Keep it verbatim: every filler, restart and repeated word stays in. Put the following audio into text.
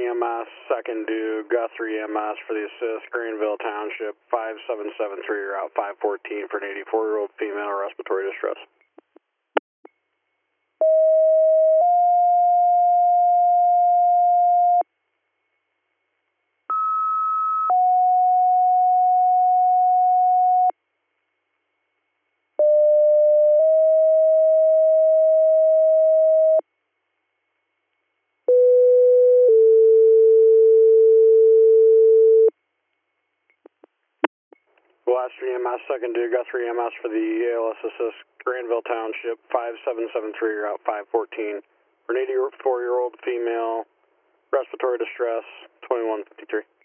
E M S, second due, Guthrie E M S for the assist, Greenville Township, five seven seven three, Route five fourteen for an eighty-four-year-old female, respiratory distress. Gloucester E M S, second due, Guthrie E M S for the A L S assist, Granville Township, five seven seven three, Route five fourteen for an eighty-four-year-old female, respiratory distress, twenty-one fifty-three.